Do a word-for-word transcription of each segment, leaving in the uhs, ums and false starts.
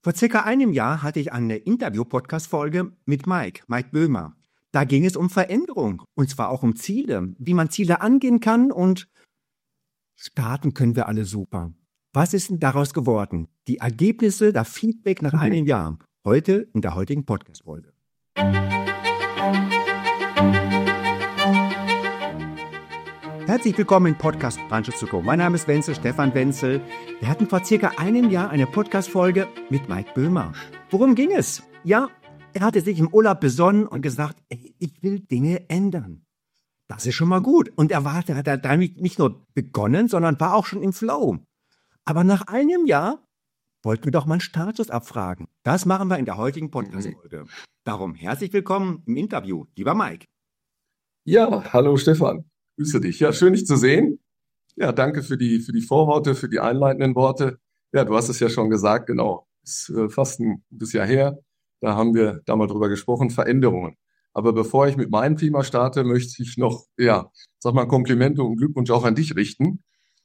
Vor circa einem Jahr hatte ich eine Interview-Podcast-Folge mit Mike, Mike Böhmer. Da ging es um Veränderung und zwar auch um Ziele, wie man Ziele angehen kann und starten können wir alle super. Was ist denn daraus geworden? Die Ergebnisse, das Feedback nach einem Jahr. Heute in der heutigen Podcast-Folge. Herzlich willkommen im Podcast Branche zu go. Mein Name ist Wenzel, Stefan Wenzel. Wir hatten vor circa einem Jahr eine Podcast-Folge mit Mike Böhmer. Worum ging es? Ja, er hatte sich im Urlaub besonnen und gesagt, ey, ich will Dinge ändern. Das ist schon mal gut. Und er war, er hat damit nicht nur begonnen, sondern war auch schon im Flow. Aber nach einem Jahr wollten wir doch mal einen Status abfragen. Das machen wir in der heutigen Podcast-Folge. Darum herzlich willkommen im Interview, lieber Mike. Ja, hallo Stefan. Grüße dich. Ja, schön, dich zu sehen. Ja, danke für die, für die Vorworte, für die einleitenden Worte. Ja, du hast es ja schon gesagt, genau. Ist äh, fast ein gutes Jahr her. Da haben wir da mal drüber gesprochen, Veränderungen. Aber bevor ich mit meinem Thema starte, möchte ich noch, ja, sag mal, Komplimente und Glückwunsch auch an dich richten.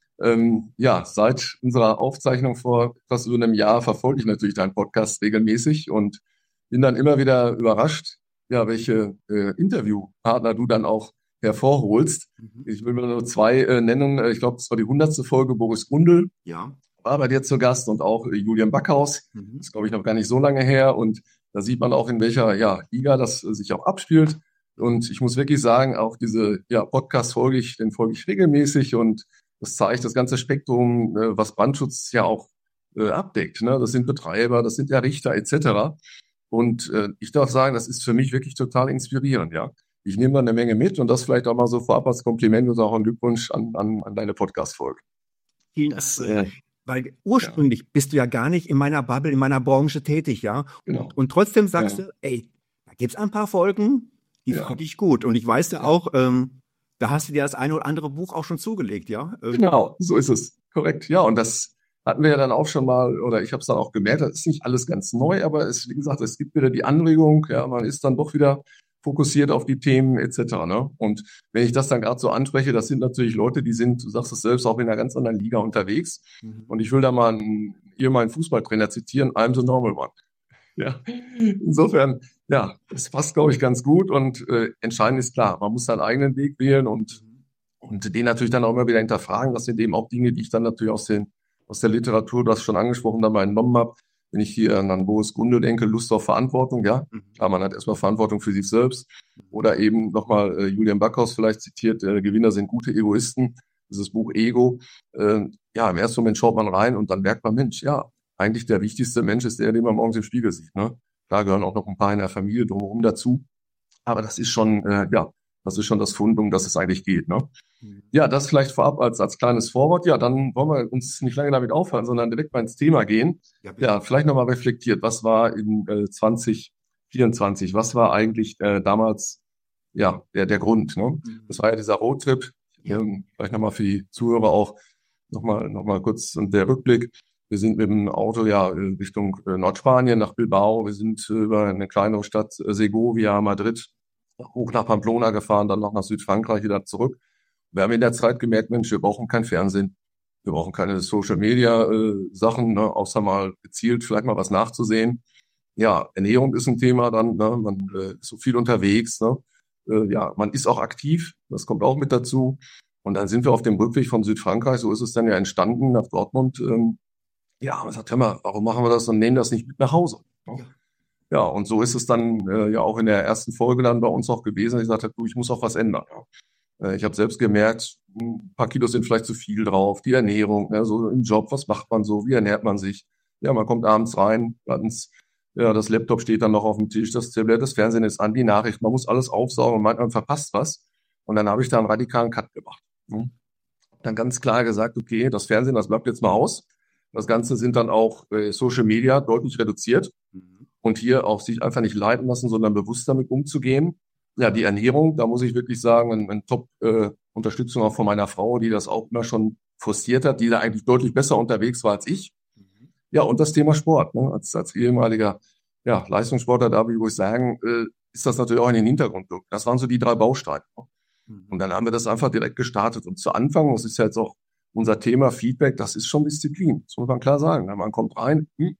Ähm, ja, seit unserer Aufzeichnung vor fast über einem Jahr verfolge ich natürlich deinen Podcast regelmäßig und bin dann immer wieder überrascht, ja, welche äh, Interviewpartner du dann auch hervorholst. Mhm. Ich will nur zwei äh, nennen. Ich glaube, das war die hundertste Folge. Boris Gundel ja. war bei dir zu Gast und auch äh, Julian Backhaus. Mhm. Das ist, glaube ich, noch gar nicht so lange her. Und da sieht man auch, in welcher ja, Liga das äh, sich auch abspielt. Und ich muss wirklich sagen, auch diese ja, Podcast folge ich, den folge ich regelmäßig. Und das zeigt das ganze Spektrum, äh, was Brandschutz ja auch äh, abdeckt. Ne? Das sind Betreiber, das sind ja Richter et cetera. Und äh, ich darf sagen, das ist für mich wirklich total inspirierend, ja. Ich nehme da eine Menge mit und das vielleicht auch mal so vorab als Kompliment und auch ein Glückwunsch an, an, an deine Podcast-Folge. Vielen Dank. Äh, weil ursprünglich ja. bist du ja gar nicht in meiner Bubble, in meiner Branche tätig, ja. Genau. Und, und trotzdem sagst ja. du, ey, da gibt's ein paar Folgen, die ja. fand ich gut. Und ich weiß ja auch, ähm, da hast du dir das eine oder andere Buch auch schon zugelegt, ja. Genau, so ist es. Korrekt. Ja, und das hatten wir ja dann auch schon mal, oder ich habe es dann auch gemerkt, das ist nicht alles ganz neu, aber es, wie gesagt, es gibt wieder die Anregung, ja, man ist dann doch wieder fokussiert auf die Themen et cetera. Ne? Und wenn ich das dann gerade so anspreche, das sind natürlich Leute, die sind, du sagst es selbst, auch in einer ganz anderen Liga unterwegs. Mhm. Und ich will da mal einen ehemaligen Fußballtrainer zitieren, I'm the normal one. Ja, insofern, ja, das passt, glaube ich, ganz gut. Und äh, entscheidend ist klar, man muss seinen eigenen Weg wählen und, und den natürlich dann auch immer wieder hinterfragen. Das sind eben auch Dinge, die ich dann natürlich aus, den, aus der Literatur, du hast schon angesprochen, dann mal entnommen habe. Wenn ich hier an Boris Gundel denke, Lust auf Verantwortung, ja. Klar, man hat erstmal Verantwortung für sich selbst. Oder eben nochmal äh, Julian Backhaus vielleicht zitiert, äh, Gewinner sind gute Egoisten. Dieses Buch Ego. Äh, ja, im ersten Moment schaut man rein und dann merkt man, Mensch, ja, eigentlich der wichtigste Mensch ist der, den man morgens im Spiegel sieht. Ne? Da gehören auch noch ein paar in der Familie drumherum dazu. Aber das ist schon, äh, ja, das ist schon das Fund, um das es eigentlich geht. Ne? Ja, das vielleicht vorab als, als kleines Vorwort. Ja, dann wollen wir uns nicht lange damit aufhalten, sondern direkt mal ins Thema gehen. Ja, ja vielleicht nochmal reflektiert. Was war in äh, zwanzig vierundzwanzig? Was war eigentlich äh, damals ja der, der Grund? Ne? Mhm. Das war ja dieser Roadtrip. Ja. Ähm, vielleicht nochmal für die Zuhörer auch nochmal noch mal kurz der Rückblick. Wir sind mit dem Auto ja Richtung äh, Nordspanien nach Bilbao. Wir sind äh, über eine kleinere Stadt äh, Segovia, Madrid, hoch nach Pamplona gefahren, dann noch nach Südfrankreich, wieder zurück. Wir haben in der Zeit gemerkt, Mensch, wir brauchen kein Fernsehen, wir brauchen keine Social-Media-Sachen, ne, außer mal gezielt vielleicht mal was nachzusehen. Ja, Ernährung ist ein Thema dann, ne, man äh, ist so viel unterwegs, ne, äh, ja, man ist auch aktiv, das kommt auch mit dazu. Und dann sind wir auf dem Rückweg von Südfrankreich, so ist es dann ja entstanden, nach Dortmund. Ähm, ja, man sagt, hör mal, warum machen wir das und nehmen das nicht mit nach Hause? Ne? Ja, und so ist es dann äh, ja auch in der ersten Folge dann bei uns auch gewesen. Ich sagte, du, ich muss auch was ändern. Ja. Ich habe selbst gemerkt, ein paar Kilos sind vielleicht zu viel drauf, die Ernährung, ne, so im Job, was macht man so, wie ernährt man sich? Ja, man kommt abends rein, abends, ja, das Laptop steht dann noch auf dem Tisch, das Tablet, das Fernsehen ist an, die Nachricht, man muss alles aufsaugen und meint, man verpasst was. Und dann habe ich da einen radikalen Cut gemacht. Hm. Dann ganz klar gesagt, okay, das Fernsehen, das bleibt jetzt mal aus. Das Ganze sind dann auch äh, Social Media deutlich reduziert. Mhm. Und hier auch sich einfach nicht leiten lassen, sondern bewusst damit umzugehen. Ja, die Ernährung, da muss ich wirklich sagen, eine ein Top-Unterstützung äh, auch von meiner Frau, die das auch immer schon forciert hat, die da eigentlich deutlich besser unterwegs war als ich. Mhm. Ja, und das Thema Sport. Ne? Als, als ehemaliger ja, Leistungssportler, da würde ich sagen, äh, ist das natürlich auch in den Hintergrund gerückt. Das waren so die drei Bausteine. Mhm. Und dann haben wir das einfach direkt gestartet. Und zu Anfang, das ist ja jetzt auch unser Thema Feedback, das ist schon Disziplin. Das muss man klar sagen. Man kommt rein, hm,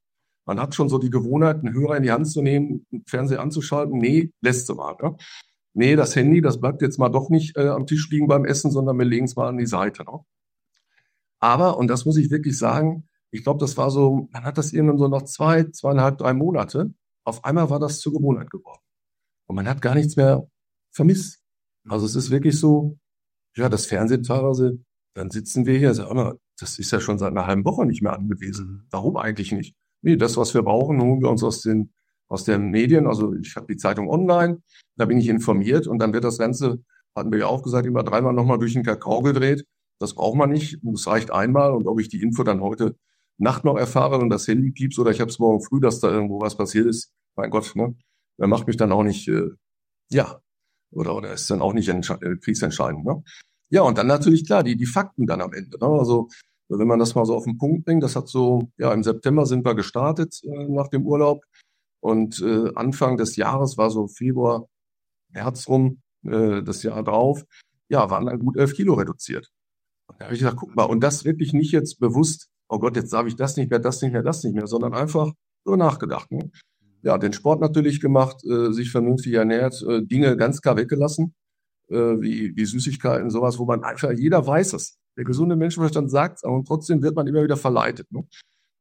Man hat schon so die Gewohnheit, einen Hörer in die Hand zu nehmen, einen Fernseher anzuschalten. Nee, lässt du mal. Ne? Nee, das Handy, das bleibt jetzt mal doch nicht äh, am Tisch liegen beim Essen, sondern wir legen es mal an die Seite. Ne? Aber, und das muss ich wirklich sagen, ich glaube, das war so, man hat das irgendwann so noch zwei, zweieinhalb, drei Monate. Auf einmal war das zur Gewohnheit geworden. Und man hat gar nichts mehr vermisst. Also es ist wirklich so, ja, das Fernsehen teilweise, dann sitzen wir hier, sagen wir, das ist ja schon seit einer halben Woche nicht mehr angewiesen. Warum eigentlich nicht? Nee, das, was wir brauchen, holen wir uns aus den, aus den Medien. Also ich habe die Zeitung online, da bin ich informiert und dann wird das Ganze, hatten wir ja auch gesagt, immer dreimal nochmal durch den Kakao gedreht. Das braucht man nicht. Das reicht einmal. Und ob ich die Info dann heute Nacht noch erfahre und das Handy piepst oder ich habe es morgen früh, dass da irgendwo was passiert ist, mein Gott, ne? Der macht mich dann auch nicht, äh, ja, oder, oder ist dann auch nicht äh, kriegsentscheidend, ne? Ja, und dann natürlich klar, die, die Fakten dann am Ende, ne? Also, wenn man das mal so auf den Punkt bringt, das hat so, ja, im September sind wir gestartet äh, nach dem Urlaub und äh, Anfang des Jahres war so Februar, März rum, äh, das Jahr drauf, ja, waren dann gut elf Kilo reduziert. Und da habe ich gesagt, guck mal, und das wirklich nicht jetzt bewusst, oh Gott, jetzt darf ich das nicht mehr, das nicht mehr, das nicht mehr, sondern einfach so nachgedacht, ne? Ja, den Sport natürlich gemacht, äh, sich vernünftig ernährt, äh, Dinge ganz klar weggelassen, äh, wie, wie Süßigkeiten, sowas, wo man einfach, jeder weiß es. Der gesunde Menschenverstand sagt es, aber trotzdem wird man immer wieder verleitet. Ne?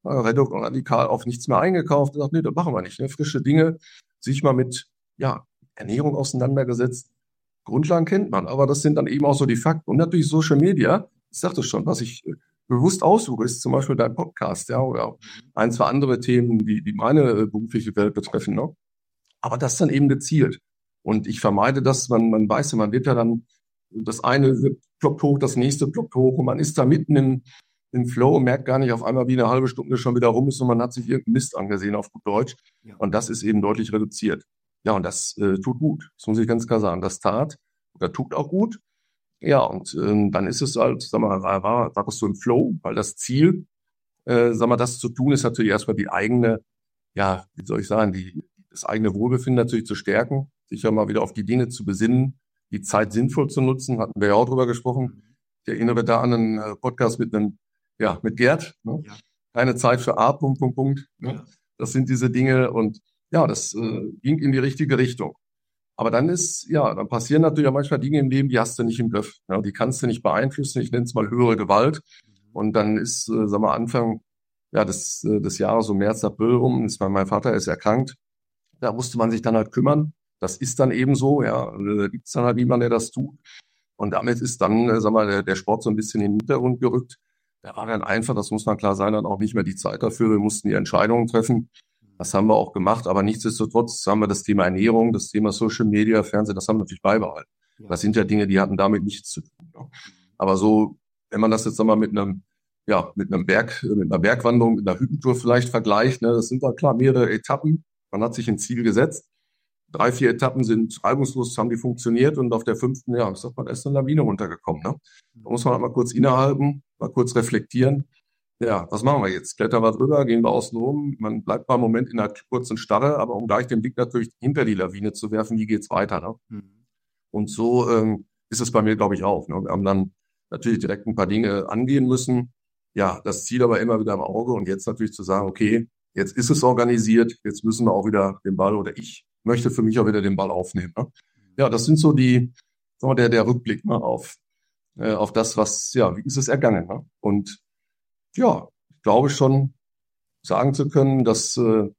Radikal auf nichts mehr eingekauft, sagt, nee, das machen wir nicht. Ne? Frische Dinge, sich mal mit ja, Ernährung auseinandergesetzt. Grundlagen kennt man, aber das sind dann eben auch so die Fakten. Und natürlich Social Media, ich sagte schon, was ich äh, bewusst aussuche, ist zum Beispiel dein Podcast, ja, oder ein, zwei andere Themen, die, die meine äh, berufliche Welt betreffen, ne? Aber das dann eben gezielt. Und ich vermeide das, man, man weiß ja, man wird ja dann, das eine ploppt hoch, das nächste ploppt hoch und man ist da mitten im, im Flow und merkt gar nicht auf einmal, wie eine halbe Stunde schon wieder rum ist und man hat sich irgendeinen Mist angesehen auf gut Deutsch. Ja. Und das ist eben deutlich reduziert. Ja, und das äh, tut gut. Das muss ich ganz klar sagen. Das tat, oder tut auch gut. Ja, und ähm, dann ist es halt, sag mal, war, war, warst du im Flow, weil das Ziel, äh, sag mal, das zu tun, ist natürlich erstmal die eigene, ja, wie soll ich sagen, die, das eigene Wohlbefinden natürlich zu stärken, sich ja mal wieder auf die Dinge zu besinnen, die Zeit sinnvoll zu nutzen, hatten wir ja auch drüber gesprochen. Ich erinnere da an einen äh, Podcast mit einem, ja, mit Gerd, ne? Ja. Keine Zeit für A, Punkt, Punkt, Punkt. Ne? Ja. Das sind diese Dinge und ja, das äh, ging in die richtige Richtung. Aber dann ist, ja, dann passieren natürlich auch manchmal Dinge im Leben, die hast du nicht im Griff. Ja, die kannst du nicht beeinflussen. Ich nenne es mal höhere Gewalt. Und dann ist, äh, sagen wir, Anfang ja, des, äh, des Jahres, so März, April rum, ist mein, mein Vater ist erkrankt. Da musste man sich dann halt kümmern. Das ist dann eben so, ja. Da gibt es dann halt niemanden, der das tut. Und damit ist dann, äh, sagen wir, der, der Sport so ein bisschen in den Hintergrund gerückt. Da war dann einfach, das muss man klar sein, dann auch nicht mehr die Zeit dafür. Wir mussten die Entscheidungen treffen. Das haben wir auch gemacht, aber nichtsdestotrotz haben wir das Thema Ernährung, das Thema Social Media, Fernsehen, das haben wir natürlich beibehalten. Ja. Das sind ja Dinge, die hatten damit nichts zu tun. Ja. Aber so, wenn man das jetzt einmal mit einem, ja, mit einem Berg, mit einer Bergwanderung, mit einer Hüttentour vielleicht vergleicht, ne, das sind dann klar mehrere Etappen. Man hat sich ein Ziel gesetzt. Drei, vier Etappen sind reibungslos, haben die funktioniert und auf der fünften, ja, ich sag mal, da ist eine Lawine runtergekommen. Ne? Da muss man halt mal kurz innehalten, mal kurz reflektieren. Ja, was machen wir jetzt? Klettern wir drüber, gehen wir außen rum. Man bleibt mal einen Moment in einer kurzen Starre, aber um gleich den Blick natürlich hinter die Lawine zu werfen, wie geht's weiter? Ne? Mhm. Und so ähm, ist es bei mir, glaube ich, auch. Ne? Wir haben dann natürlich direkt ein paar Dinge angehen müssen. Ja, das Ziel aber immer wieder im Auge und jetzt natürlich zu sagen, okay, jetzt ist es organisiert, jetzt müssen wir auch wieder den Ball oder ich möchte für mich auch wieder den Ball aufnehmen. Ne? Ja, das sind so die, sagen wir, der, der Rückblick mal auf, äh, auf das, was, ja, wie ist es ergangen? Ne? Und ja, ich glaube schon sagen zu können, dass, äh,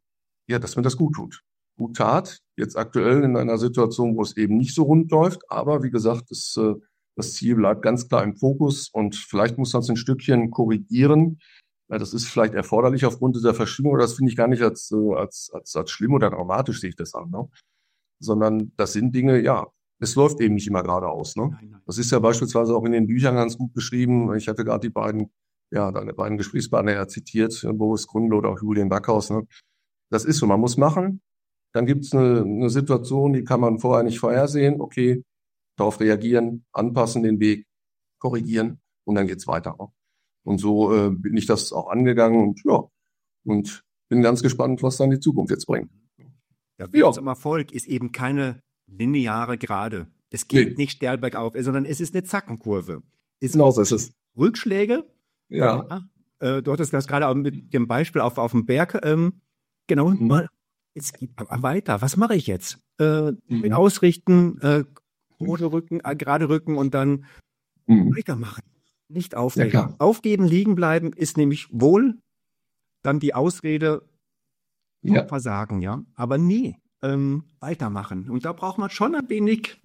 ja, dass mir das gut tut. Gut tat, jetzt aktuell in einer Situation, wo es eben nicht so rund läuft. Aber wie gesagt, das, äh, das Ziel bleibt ganz klar im Fokus und vielleicht muss man es ein Stückchen korrigieren. Ja, das ist vielleicht erforderlich aufgrund dieser Verschiebung, oder das finde ich gar nicht als, als, als, als schlimm oder dramatisch, sehe ich das an. Ne? Sondern das sind Dinge, ja, es läuft eben nicht immer geradeaus. Ne? Nein, nein. Das ist ja beispielsweise auch in den Büchern ganz gut beschrieben. Ich hatte gerade die beiden Ja, deine beiden Gesprächspartner ja zitiert, Boris Grundl oder auch Julian Backhaus. Ne? Das ist so, man muss machen. Dann gibt es eine, eine Situation, die kann man vorher nicht vorhersehen. Okay, darauf reagieren, anpassen den Weg, korrigieren und dann geht's weiter. Ne? Und so äh, bin ich das auch angegangen und ja, und bin ganz gespannt, was dann die Zukunft jetzt bringt. Der Weg zum Erfolg ist eben keine lineare Gerade. Es geht nee. nicht steil bergauf, sondern es ist eine Zackenkurve. Es genau so ist es. Rückschläge, Ja. ja, äh, du hattest das gerade auch mit dem Beispiel auf, auf dem Berg, ähm, genau, Mhm. mal, jetzt geht aber weiter, was mache ich jetzt? Äh, Mhm. Ausrichten, äh, gerade Rücken, äh, gerade Rücken und dann Mhm. weitermachen, nicht Ja, aufgeben. klar. Aufgeben, liegen bleiben ist nämlich wohl dann die Ausrede vom Ja. Versagen, ja, aber nie ähm, weitermachen. Und da braucht man schon ein wenig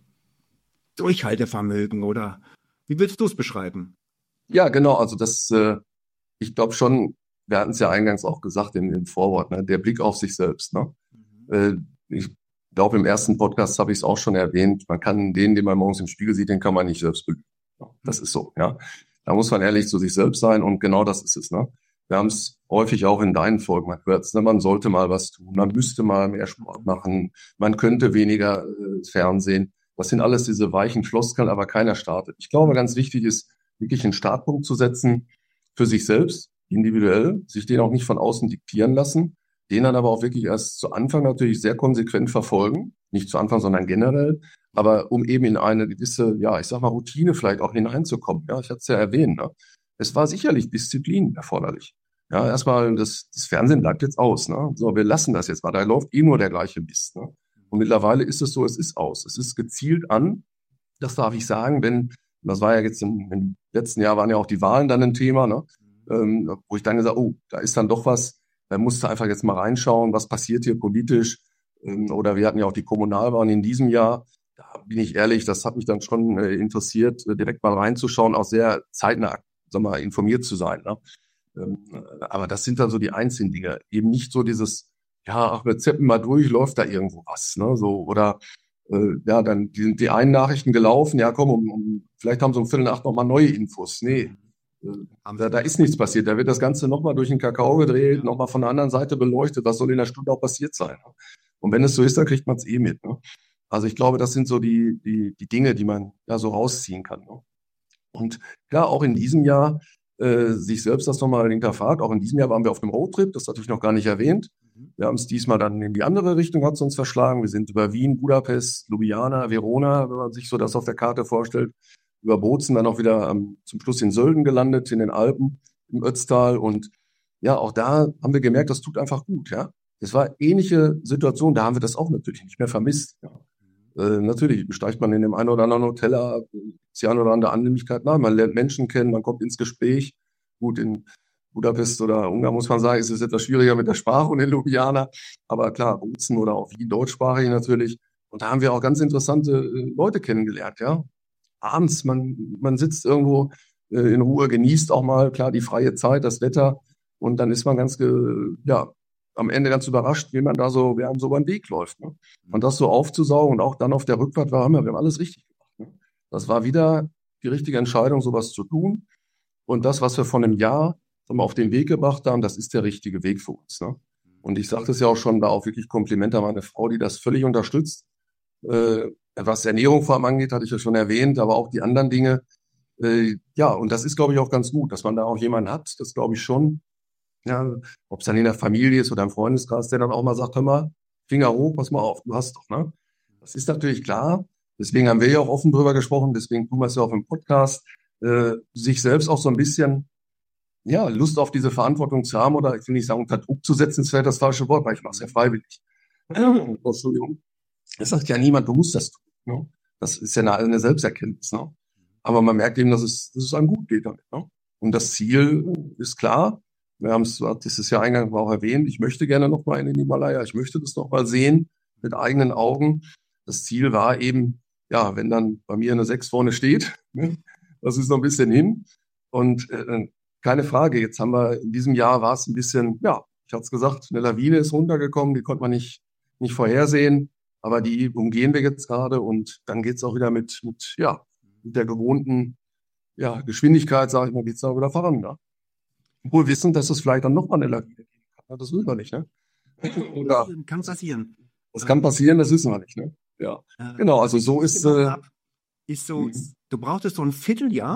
Durchhaltevermögen, oder wie würdest du es beschreiben? Ja, genau. Also das, äh, ich glaube schon, wir hatten es ja eingangs auch gesagt im, im Vorwort, ne, der Blick auf sich selbst. Ne? Äh, ich glaube, im ersten Podcast habe ich es auch schon erwähnt. Man kann den, den man morgens im Spiegel sieht, den kann man nicht selbst belügen. Ja, das ist so, ja. Da muss man ehrlich zu sich selbst sein und genau das ist es, ne? Wir haben es häufig auch in deinen Folgen, man hört es, ne? Man sollte mal was tun, man müsste mal mehr Sport machen, man könnte weniger äh, Fernsehen. Das sind alles diese weichen Floskeln, aber keiner startet. Ich glaube, ganz wichtig ist, wirklich einen Startpunkt zu setzen für sich selbst, individuell, sich den auch nicht von außen diktieren lassen, den dann aber auch wirklich erst zu Anfang natürlich sehr konsequent verfolgen, nicht zu Anfang, sondern generell, aber um eben in eine gewisse, ja, ich sag mal, Routine vielleicht auch hineinzukommen. Ja, ich hatte es ja erwähnt, ne? Es war sicherlich Disziplin erforderlich. Ja, erstmal, das, das Fernsehen bleibt jetzt aus, ne? So, wir lassen das jetzt mal, da läuft eh nur der gleiche Mist, ne? Und mittlerweile ist es so, es ist aus. Es ist gezielt an, das darf ich sagen, wenn, das war ja jetzt im, im letzten Jahr waren ja auch die Wahlen dann ein Thema, ne? Ähm, wo ich dann gesagt, oh, da ist dann doch was, da musst du einfach jetzt mal reinschauen, was passiert hier politisch. Ähm, oder wir hatten ja auch die Kommunalwahlen in diesem Jahr. Da bin ich ehrlich, das hat mich dann schon äh, interessiert, äh, direkt mal reinzuschauen, auch sehr zeitnah, sag mal, informiert zu sein. Ne? Ähm, äh, aber das sind dann so die einzelnen Dinge. Eben nicht so dieses, ja, ach, wir zeppen mal durch, läuft da irgendwo was, ne? So, oder äh, ja, dann die, sind die einen Nachrichten gelaufen, ja komm, um, um, vielleicht haben sie um Viertel nach acht nochmal neue Infos. Nee, äh, da, da ist nichts passiert. Da wird das Ganze nochmal durch den Kakao gedreht, nochmal von der anderen Seite beleuchtet. Was soll in der Stunde auch passiert sein? Ne? Und wenn es so ist, dann kriegt man es eh mit. Ne? Also ich glaube, das sind so die, die, die Dinge, die man ja so rausziehen kann. Ne? Und klar, auch in diesem Jahr äh, sich selbst das nochmal hinterfragt. Auch in diesem Jahr waren wir auf einem Roadtrip, das hatte ich noch gar nicht erwähnt. Wir haben es diesmal dann in die andere Richtung, hat es uns verschlagen. Wir sind über Wien, Budapest, Ljubljana, Verona, wenn man sich so das auf der Karte vorstellt, über Bozen dann auch wieder ähm, zum Schluss in Sölden gelandet, in den Alpen, im Ötztal. Und ja, auch da haben wir gemerkt, das tut einfach gut. Ja, es war ähnliche Situation, da haben wir das auch natürlich nicht mehr vermisst. Ja. Äh, natürlich besteigt man in dem einen oder anderen Hotel ab, die eine oder andere Annehmlichkeit. Nein, man lernt Menschen kennen, man kommt ins Gespräch. Gut, in Budapest oder Ungarn muss man sagen, ist es etwas schwieriger mit der Sprache und in Ljubljana. Aber klar, Bozen oder auch Wien deutschsprachig natürlich. Und da haben wir auch ganz interessante äh, Leute kennengelernt, ja. Abends, man, man sitzt irgendwo äh, in Ruhe, genießt auch mal, klar, die freie Zeit, das Wetter. Und dann ist man ganz, ge, ja, am Ende ganz überrascht, wie man da so, wer einem so über den Weg läuft. Ne? Und das so aufzusaugen und auch dann auf der Rückfahrt war, haben wir, wir haben alles richtig gemacht. Ne? Das war wieder die richtige Entscheidung, sowas zu tun. Und das, was wir vor einem Jahr sagen wir, auf den Weg gebracht haben, das ist der richtige Weg für uns. Ne? Und ich sagte es ja auch schon, da auch wirklich Kompliment an meine Frau, die das völlig unterstützt. Äh, was Ernährung vor allem angeht, hatte ich ja schon erwähnt, aber auch die anderen Dinge. Äh, ja, und das ist, glaube ich, auch ganz gut, dass man da auch jemanden hat, das glaube ich schon. Ja, ob es dann in der Familie ist oder im Freundeskreis, der dann auch mal sagt, hör mal, Finger hoch, pass mal auf, du hast doch, ne? Das ist natürlich klar. Deswegen haben wir ja auch offen drüber gesprochen, deswegen tun wir es ja auch im Podcast, äh, sich selbst auch so ein bisschen, ja, Lust auf diese Verantwortung zu haben oder ich will nicht sagen, unter Druck zu setzen, das wäre das falsche Wort, weil ich mache es ja freiwillig. Entschuldigung. Es sagt ja niemand, du musst das tun. Ne? Das ist ja eine, eine Selbsterkenntnis. Ne? Aber man merkt eben, dass es, dass es einem gut geht damit. Ne? Und das Ziel ist klar. Wir haben es dieses Jahr eingangs auch erwähnt. Ich möchte gerne noch mal in den Himalaya. Ich möchte das noch mal sehen mit eigenen Augen. Das Ziel war eben, ja, wenn dann bei mir eine sechs vorne steht, ne? Das ist noch ein bisschen hin. Und äh, keine Frage, jetzt haben wir, in diesem Jahr war es ein bisschen, ja, ich hatte es gesagt, eine Lawine ist runtergekommen, die konnte man nicht, nicht vorhersehen, aber die umgehen wir jetzt gerade und dann geht's auch wieder mit, mit, ja, mit der gewohnten, ja, Geschwindigkeit, sage ich mal, geht's auch wieder voran, ne? Obwohl wissen, dass es vielleicht dann nochmal eine Lawine geben kann. Das wissen wir nicht, ne? Oder, Kann passieren. das kann passieren, das wissen wir nicht, ne? Ja, Äh, genau, also so ist, äh, hab, ist so, Mhm. du brauchtest so ein Vierteljahr,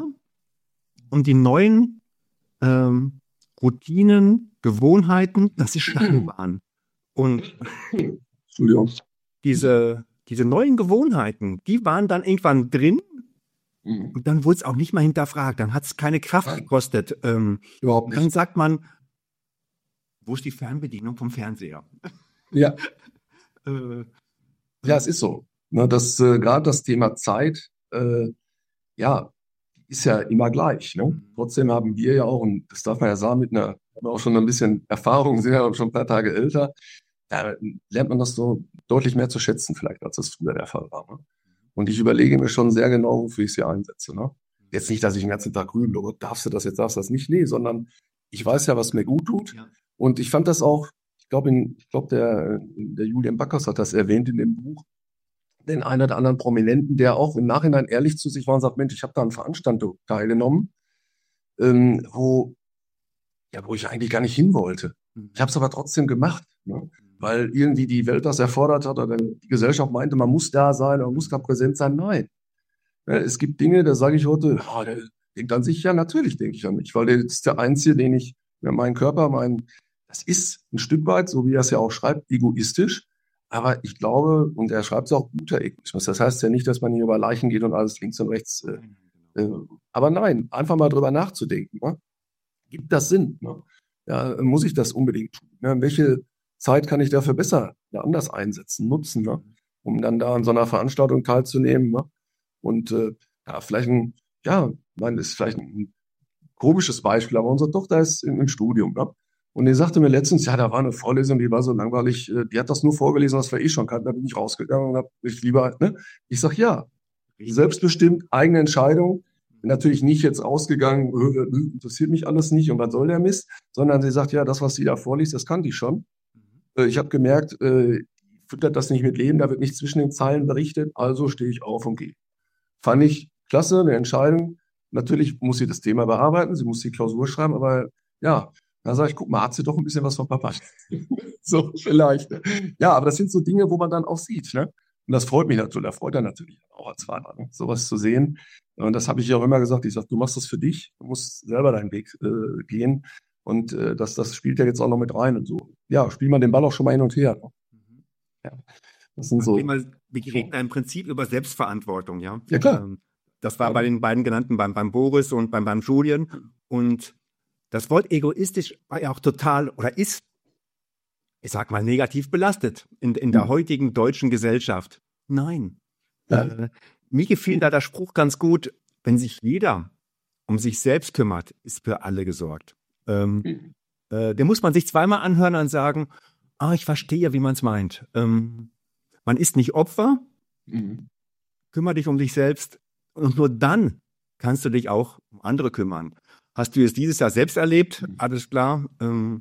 um die neuen ähm, Routinen, Gewohnheiten, das ist Stachelbahn. Und Entschuldigung. diese, diese neuen Gewohnheiten, die waren dann irgendwann drin Mhm. Und dann wurde es auch nicht mal hinterfragt. Dann hat es keine Kraft Nein. gekostet. Ähm, Überhaupt und dann nicht. sagt man, wo ist die Fernbedienung vom Fernseher? Ja, Äh, ja, es ist so. Ne, das, äh, gerade das Thema Zeit, äh, ja, ist ja immer gleich. Ne? Trotzdem haben wir ja auch, und das darf man ja sagen, mit einer, haben wir auch schon ein bisschen Erfahrung, sind ja schon ein paar Tage älter, da lernt man das so deutlich mehr zu schätzen, vielleicht, als das früher der Fall war. Ne? Und ich überlege mir schon sehr genau, wofür ich sie einsetze. Ne? Jetzt nicht, dass ich den ganzen Tag grübel, oh Gott, darfst du das, jetzt darfst du das nicht. Nee, sondern ich weiß ja, was mir gut tut. Ja. Und ich fand das auch, ich glaube, ich glaube, der, der Julian Backhaus hat das erwähnt in dem Buch, den einen oder anderen Prominenten, der auch im Nachhinein ehrlich zu sich war und sagt, Mensch, ich habe da an Veranstaltung teilgenommen, ähm, wo, ja, wo ich eigentlich gar nicht hin wollte. Ich habe es aber trotzdem gemacht, ne? Weil irgendwie die Welt das erfordert hat oder die Gesellschaft meinte, man muss da sein, man muss da präsent sein. Nein. Ja, es gibt Dinge, da sage ich heute, oh, der denkt an sich, ja, natürlich denke ich an mich, weil der ist der Einzige, den ich, ja, mein Körper, mein, das ist ein Stück weit, so wie er es ja auch schreibt, egoistisch. Aber ich glaube, und er schreibt es auch, guter Egoismus. Das heißt ja nicht, dass man hier über Leichen geht und alles links und rechts. Äh, äh, aber nein, einfach mal drüber nachzudenken. Ne? Gibt das Sinn? Ne? Ja, muss ich das unbedingt tun? Ne? Welche Zeit kann ich dafür besser, ja, anders einsetzen, nutzen, ne? Um dann da an so einer Veranstaltung teilzunehmen? Ne? Und äh, ja, vielleicht ein, ja, ich meine, das ist vielleicht ein komisches Beispiel, aber unsere Tochter ist im, im Studium. Ne? Und die sagte mir letztens, ja, da war eine Vorlesung, die war so langweilig, äh, die hat das nur vorgelesen, was wir eh schon kannten, da bin ich rausgegangen und habe mich lieber, ne? Ich sag, ja, selbstbestimmt, eigene Entscheidung, natürlich nicht jetzt ausgegangen, äh, interessiert mich alles nicht und was soll der Mist, sondern sie sagt, ja, das, was sie da vorliest, das kannte ich schon. Äh, ich habe gemerkt, äh, füttert das nicht mit Leben, da wird nicht zwischen den Zeilen berichtet, also stehe ich auf und gehe. Fand ich klasse, eine Entscheidung. Natürlich muss sie das Thema bearbeiten, sie muss die Klausur schreiben, aber ja, da sage ich, guck mal, hat sie doch ein bisschen was von Papa. So, vielleicht. Ja, aber das sind so Dinge, wo man dann auch sieht, ne? Und das freut mich natürlich, da freut er natürlich auch als Vater, ne? Sowas zu sehen. Und das habe ich ja auch immer gesagt. Ich sage, du machst das für dich, du musst selber deinen Weg äh, gehen. Und äh, das, das spielt ja jetzt auch noch mit rein und so. Ja, spielt man den Ball auch schon mal hin und her. Ne? Ja, das sind so. Wir reden im Prinzip über Selbstverantwortung, ja. Ja, klar. Ähm, Das war bei den beiden genannten, beim, beim Boris und beim, beim Julian. Und das Wort egoistisch war ja auch total oder ist, ich sag mal, negativ belastet in, in der heutigen deutschen Gesellschaft. Nein. Ja. Äh, mir gefiel da der Spruch ganz gut, wenn sich jeder um sich selbst kümmert, ist für alle gesorgt. Ähm, Mhm. äh, den muss man sich zweimal anhören und sagen, ah, ich verstehe, wie man es meint. Ähm, man ist nicht Opfer, Mhm. kümmere dich um dich selbst. Und nur dann kannst du dich auch um andere kümmern. Hast du es dieses Jahr selbst erlebt? Alles klar. Ähm,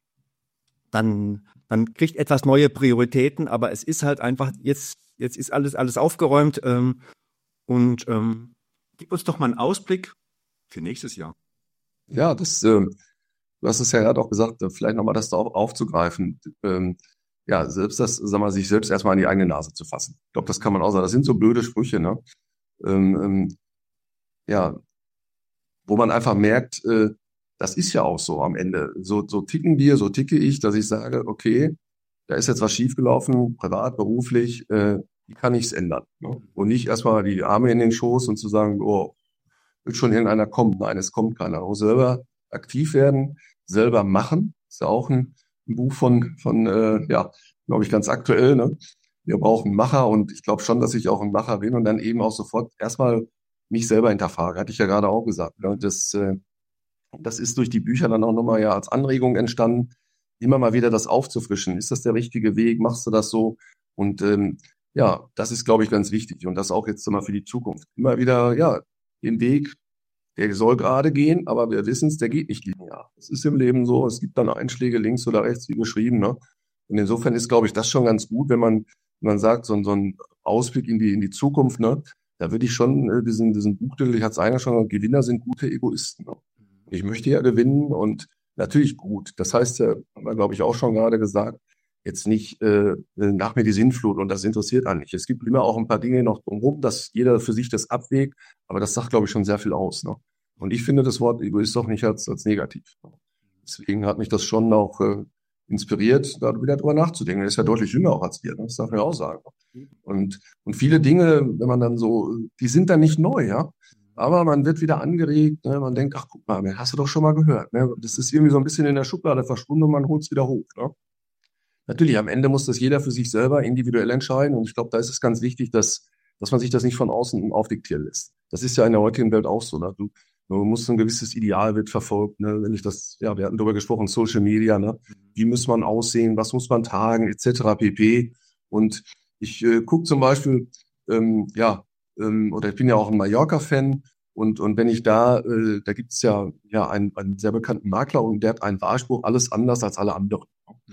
dann, dann kriegt etwas neue Prioritäten, aber es ist halt einfach, jetzt, jetzt ist alles, alles aufgeräumt. Ähm, und ähm, gib uns doch mal einen Ausblick für nächstes Jahr. Ja, das, ähm, du hast es ja gerade auch gesagt, äh, vielleicht nochmal das da auch aufzugreifen. Ähm, ja, selbst das, sag mal, sich selbst erstmal an die eigene Nase zu fassen. Ich glaube, das kann man auch sagen. Das sind so blöde Sprüche, ne? Ähm, ähm, ja, wo man einfach merkt, äh, das ist ja auch so am Ende. So, so ticken wir, so ticke ich, dass ich sage, okay, da ist jetzt was schiefgelaufen, privat, beruflich, äh, wie kann ich es ändern? Ne? Und nicht erstmal die Arme in den Schoß und zu sagen, oh, wird schon irgendeiner kommen. Nein, es kommt keiner. Auch selber aktiv werden, selber machen. Ist ja auch ein, ein Buch von, von äh, ja, glaube ich, ganz aktuell. Ne? Wir brauchen Macher und ich glaube schon, dass ich auch ein Macher bin und dann eben auch sofort erstmal mich selber hinterfrage. Hatte ich ja gerade auch gesagt. Ne? Das, äh, das ist durch die Bücher dann auch nochmal ja als Anregung entstanden, immer mal wieder das aufzufrischen. Ist das der richtige Weg? Machst du das so? Und ähm, ja, das ist, glaube ich, ganz wichtig. Und das auch jetzt mal für die Zukunft. Immer wieder, ja, den Weg, der soll gerade gehen, aber wir wissen es, der geht nicht linear. Es ist im Leben so, es gibt dann Einschläge links oder rechts, wie beschrieben. Ne? Und insofern ist, glaube ich, das schon ganz gut, wenn man, wenn man sagt, so, so ein Ausblick in die, in die Zukunft, ne? Da würde ich schon äh, diesen, diesen Buchtitel, ich hatte es eingangs schon gesagt, Gewinner sind gute Egoisten. Ne? Ich möchte ja gewinnen und natürlich gut. Das heißt ja, haben wir, glaube ich, auch schon gerade gesagt, jetzt nicht äh, nach mir die Sinnflut und das interessiert einen nicht. Es gibt immer auch ein paar Dinge noch drumherum, dass jeder für sich das abwägt, aber das sagt, glaube ich, schon sehr viel aus. Ne? Und ich finde das Wort Egoist doch nicht als, als negativ. Ne? Deswegen hat mich das schon auch äh, inspiriert, da wieder drüber nachzudenken. Er ist ja deutlich jünger auch als wir, ne? Das darf man ja auch sagen. Und, und viele Dinge, wenn man dann so, die sind dann nicht neu, ja. Aber man wird wieder angeregt, ne? Man denkt, ach guck mal, hast du doch schon mal gehört. Ne? Das ist irgendwie so ein bisschen in der Schublade verschwunden und man holt es wieder hoch. Ne? Natürlich, am Ende muss das jeder für sich selber individuell entscheiden. Und ich glaube, da ist es ganz wichtig, dass, dass man sich das nicht von außen aufdiktieren lässt. Das ist ja in der heutigen Welt auch so. Ne? Du, du musst ein gewisses Ideal wird verfolgt. Ne? Wenn ich das, ja, wir hatten darüber gesprochen, Social Media, ne? Wie muss man aussehen, was muss man tragen, et cetera pp. Und ich äh, gucke zum Beispiel, ähm, ja, ähm, oder ich bin ja auch ein Mallorca-Fan. Und, und wenn ich da, äh, da gibt es ja, ja einen, einen sehr bekannten Makler und der hat einen Wahrspruch, alles anders als alle anderen.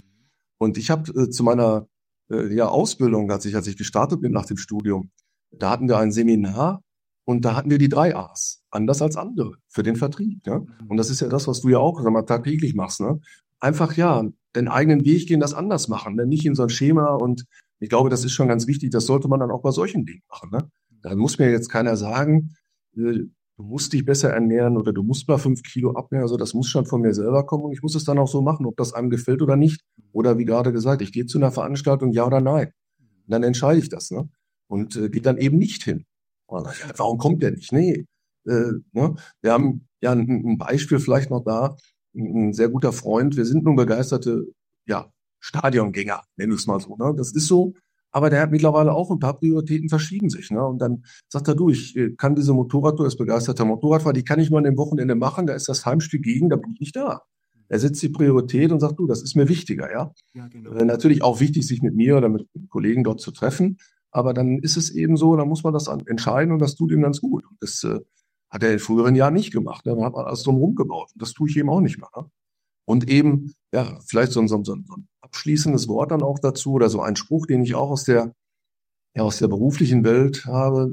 Und ich habe äh, zu meiner äh, ja, Ausbildung, als ich, als ich gestartet bin nach dem Studium, da hatten wir ein Seminar und da hatten wir die drei A's, anders als andere, für den Vertrieb. Ja? Und das ist ja das, was du ja auch sag mal, tagtäglich machst. Ne? Einfach ja, den eigenen Weg gehen, das anders machen, ne? Nicht in so ein Schema. Und ich glaube, das ist schon ganz wichtig, das sollte man dann auch bei solchen Dingen machen. Ne? Da muss mir jetzt keiner sagen, äh, du musst dich besser ernähren oder du musst mal fünf Kilo abnehmen. Also das muss schon von mir selber kommen und ich muss es dann auch so machen, ob das einem gefällt oder nicht. Oder wie gerade gesagt, ich gehe zu einer Veranstaltung, ja oder nein. Und dann entscheide ich das, ne? Und äh, gehe dann eben nicht hin. Und, ja, warum kommt der nicht? Nee. Äh, ne? Wir haben ja ein, ein Beispiel vielleicht noch da. Ein, ein sehr guter Freund. Wir sind nun begeisterte, ja, Stadiongänger, nennen wir es mal so. Ne? Das ist so. Aber der hat mittlerweile auch ein paar Prioritäten verschieben sich. Ne? Und dann sagt er, du, ich äh, kann diese Motorradtour, ist begeisterter Motorradfahrer, die kann ich nur an dem Wochenende machen, da ist das Heimspiel gegen, da bin ich nicht da. Er setzt die Priorität und sagt, du, das ist mir wichtiger, ja. Ja, genau. Äh, natürlich auch wichtig, sich mit mir oder mit Kollegen dort zu treffen. Aber dann ist es eben so, dann muss man das an, entscheiden und das tut ihm ganz gut. Und das äh, hat er in früheren Jahren nicht gemacht. Ne? Da hat man alles drumherum gebaut. Und das tue ich eben auch nicht mehr. Ne? Und eben, ja, vielleicht so ein, so, ein, so ein abschließendes Wort dann auch dazu oder so ein Spruch, den ich auch aus der, ja, aus der beruflichen Welt habe.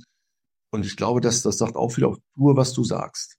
Und ich glaube, dass das sagt auch viel auf, tue, was du sagst.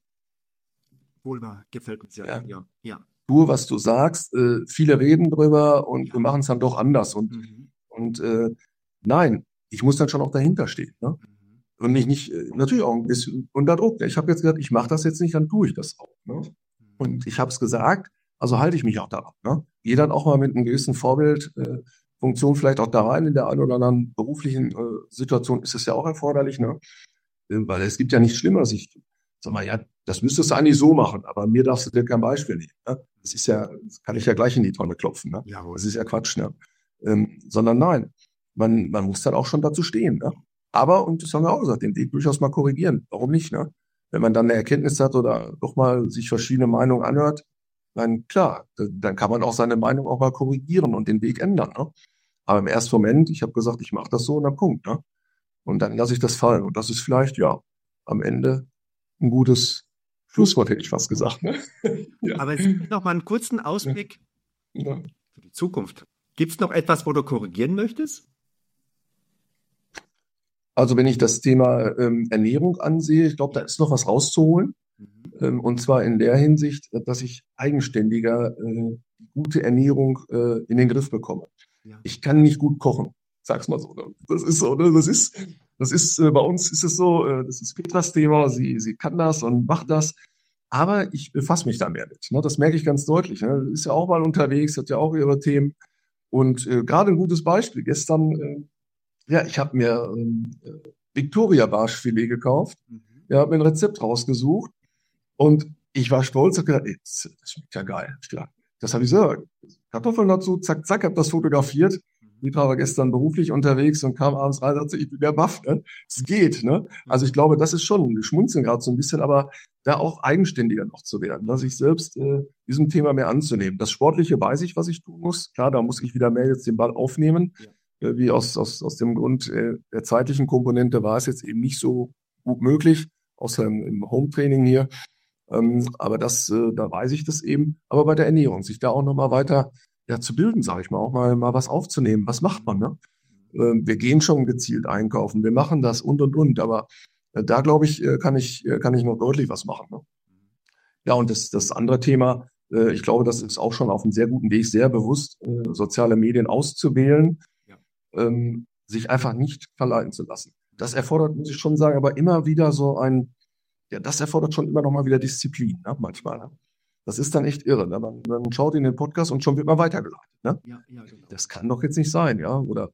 Wohlbar, gefällt mir sehr. Ja. Ja, ja. Tue, was du sagst. Äh, viele reden drüber und ja. wir machen es dann doch anders. Und, Mhm. und äh, nein, ich muss dann schon auch dahinter stehen. Ne? Mhm. Und nicht, nicht, natürlich auch ein bisschen unter Druck. Ich habe jetzt gesagt, ich mache das jetzt nicht, dann tue ich das auch. Ne? Und ich habe es gesagt, also halte ich mich auch daran. Ne? Gehe dann auch mal mit einem gewissen Vorbildfunktion äh, vielleicht auch da rein. In der einen oder anderen beruflichen äh, Situation ist es ja auch erforderlich. Ne? Äh, weil es gibt ja nichts Schlimmeres. Ich sag mal, ja, das müsstest du eigentlich so machen, aber mir darfst du dir kein Beispiel nehmen. Ne? Das ist ja, das kann ich ja gleich in die Tonne klopfen. Ne? Jawohl. Das ist ja Quatsch. Ne? Ähm, sondern nein, man, man muss dann auch schon dazu stehen. Ne? Aber, und das haben wir auch gesagt, den Weg durchaus mal korrigieren. Warum nicht? Ne? Wenn man dann eine Erkenntnis hat oder doch mal sich verschiedene Meinungen anhört, dann klar, dann kann man auch seine Meinung auch mal korrigieren und den Weg ändern. Ne? Aber im ersten Moment, ich habe gesagt, ich mache das so und dann Punkt. Ne? Und dann lasse ich das fallen. Und das ist vielleicht, ja, am Ende ein gutes Schlusswort, hätte ich fast gesagt. Ne? Ja. Aber es gibt noch mal einen kurzen Ausblick ja. für die Zukunft. Gibt es noch etwas, wo du korrigieren möchtest? Also wenn ich das Thema ähm, Ernährung ansehe, ich glaube, da ist noch was rauszuholen. Mhm. Ähm, und zwar in der Hinsicht, dass ich eigenständiger äh, gute Ernährung äh, in den Griff bekomme. Ja. Ich kann nicht gut kochen, sag's mal so. Ne? Das ist so, ne? Das ist, das ist äh, bei uns ist es so, äh, das ist Petras Thema, sie, sie kann das und macht das. Aber ich befasse mich da mehr mit. Ne? Das merke ich ganz deutlich. Ne? Ist ja auch mal unterwegs, hat ja auch ihre Themen. Und äh, gerade ein gutes Beispiel. Gestern äh, Ja, ich habe mir ähm, Victoria-Barschfilet gekauft. Mhm. Ja, habe mir ein Rezept rausgesucht und ich war stolz und gedacht, ey, das, das schmeckt ja geil. Ich dachte, das habe ich so. Kartoffeln dazu, zack, zack, habe das fotografiert. Ich war gestern beruflich unterwegs und kam abends rein und sagte, ich bin der Baff. Ne? Es geht. Ne? Also ich glaube, das ist schon, wir schmunzeln gerade so ein bisschen, aber da auch eigenständiger noch zu werden, ne? Sich selbst äh, diesem Thema mehr anzunehmen. Das Sportliche weiß ich, was ich tun muss. Klar, da muss ich wieder mehr jetzt den Ball aufnehmen. Ja. Wie aus, aus, aus dem Grund äh, der zeitlichen Komponente war es jetzt eben nicht so gut möglich, außer im, im Home-Training hier. Ähm, aber das, äh, da weiß ich das eben. Aber bei der Ernährung, sich da auch nochmal weiter ja, zu bilden, sage ich mal, auch mal, mal was aufzunehmen. Was macht man, ne? Ähm, wir gehen schon gezielt einkaufen, wir machen das und, und, und. Aber äh, da, glaube ich, äh, kann ich, äh, kann ich noch deutlich was machen. Ne? Ja, und das, das andere Thema, äh, ich glaube, das ist auch schon auf einem sehr guten Weg, sehr bewusst äh, soziale Medien auszuwählen. Ähm, sich einfach nicht verleiten zu lassen. Das erfordert, muss ich schon sagen, aber immer wieder so ein, ja, das erfordert schon immer noch mal wieder Disziplin, ne, manchmal. Ne? Das ist dann echt irre. Ne? Man, man schaut in den Podcast und schon wird man weitergeleitet. Ne? Ja, ja, genau. Das kann doch jetzt nicht sein, ja. Oder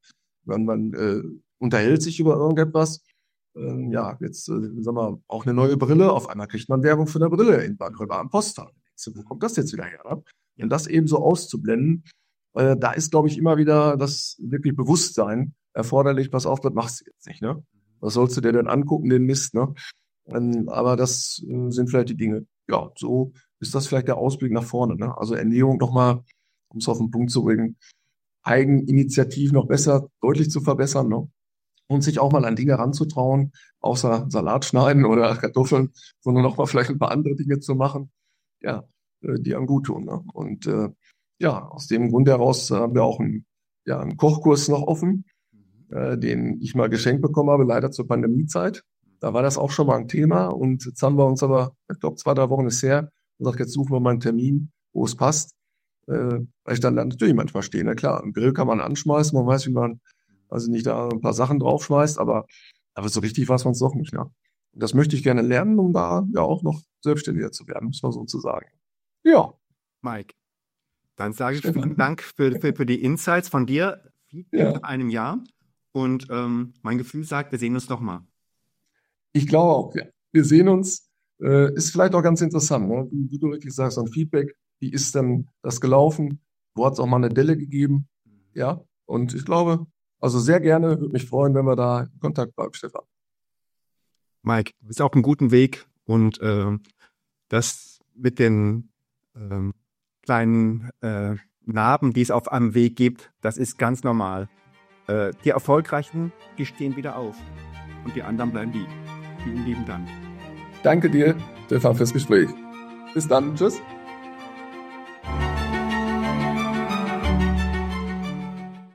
Man, man äh, unterhält sich über irgendetwas. Ähm, ja, jetzt, äh, sagen wir, auch eine neue Brille. Auf einmal kriegt man Werbung für eine Brille in beim privaten Posttag. Wo kommt das jetzt wieder her? Ne? Ja. Und das eben so auszublenden, äh, da ist, glaube ich, immer wieder das wirklich Bewusstsein erforderlich. Pass auf, das machst du jetzt nicht. Ne? Was sollst du dir denn angucken, den Mist? Ne? Ähm, aber das äh, sind vielleicht die Dinge. Ja, so ist das vielleicht der Ausblick nach vorne. Ne? Also Ernährung nochmal, um es auf den Punkt zu bringen, Eigeninitiativ noch besser, deutlich zu verbessern. Ne? Und sich auch mal an Dinge ranzutrauen, außer Salat schneiden oder Kartoffeln, sondern auch mal vielleicht ein paar andere Dinge zu machen, ja, äh, die einem gut tun. Ne? Und äh, ja, aus dem Grund heraus haben wir auch einen, ja, einen Kochkurs noch offen, äh, den ich mal geschenkt bekommen habe, leider zur Pandemiezeit. Da war das auch schon mal ein Thema und jetzt haben wir uns aber, ich glaube, zwei, drei Wochen ist her, gesagt, jetzt suchen wir mal einen Termin, wo es passt. Äh, weil ich dann natürlich manchmal stehe. Na klar, einen Grill kann man anschmeißen, man weiß, wie man, also nicht da ein paar Sachen draufschmeißt, aber, aber so richtig weiß man es doch nicht. Ja. Und das möchte ich gerne lernen, um da ja auch noch selbstständiger zu werden, muss man sozusagen. Ja. Mike, dann sage ich vielen Dank für, für, für die Insights von dir. Ja. Nach einem Jahr. Und ähm, mein Gefühl sagt, wir sehen uns noch mal. Ich glaube auch, ja. Wir sehen uns. Äh, ist vielleicht auch ganz interessant, ne? Wie, wie du wirklich sagst, so ein Feedback. Wie ist denn das gelaufen? Wo hat es auch mal eine Delle gegeben? Ja. Und ich glaube, also sehr gerne, würde mich freuen, wenn wir da in Kontakt bleiben, Stefan. Mike, du bist auf einem guten Weg und äh, das mit den äh, kleinen äh, Narben, die es auf einem Weg gibt, das ist ganz normal. Äh, die Erfolgreichen, die stehen wieder auf und die anderen bleiben liegen. Vielen lieben Dank. Danke dir, Stefan, fürs Gespräch. Bis dann. Tschüss.